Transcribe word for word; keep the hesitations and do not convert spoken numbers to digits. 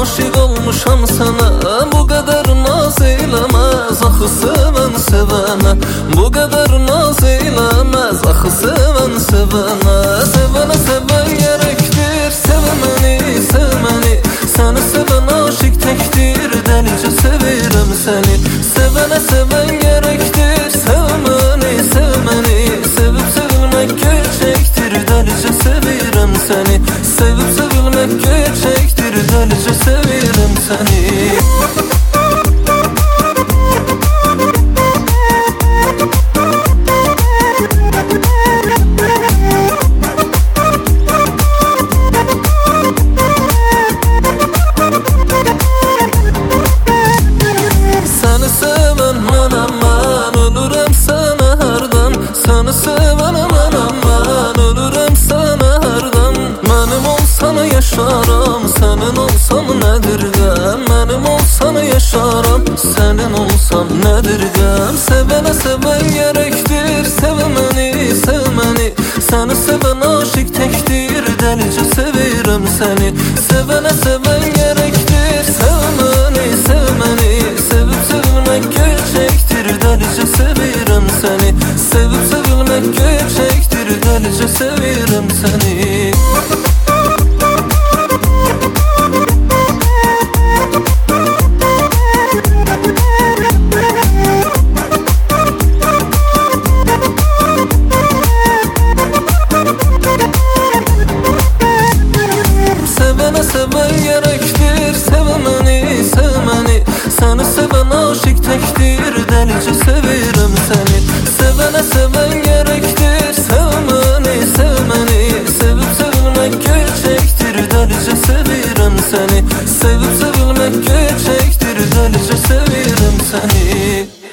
aşık olmuşam sana. Bu kadar naz eylemez axı seven sevene. Bu kadar naz eylemez axı seven sevene. Sevene seven gerektir, sevmeni sevmeni. Seni seven aşık tektir, delice sevirem seni. Sevene seven gerektir, sevmeni sevmeni. Sevip sevilmek gerçektir, delice sevirem seni. Sevip sevilmek gerçektir, delice sevirem seni. Seni seven mənəm, mən ölürəm sənə hərdən. Səni sevən mənəm, mən ölürəm sənə hərdən. Mənim olsan yaşaram, sənin olsam nədir qəm? Mənim olsan yaşaram, sənin olsam nədir qəm? Sevənə sevən gerektir, sevməni sevməni. Səni sevən aşık tektir, delice sevirəm səni. Sevənə sevən gerektir, sevməni sevməni. Sevip sevilmek gerçektir, delice sevirem seni. Sevip sevilmek gerçektir, delice sevirem seni. Sevene seven gerektir, sevmeni sevmeni. Seni seven aşık tektir, delice sevirem seni. Sevene seven gerektir, sevmeni sevmeni. Sevip sevilmek gerçektir, delice sevirem seni. Sevip sevilmek gerçektir, delice sevirem seni.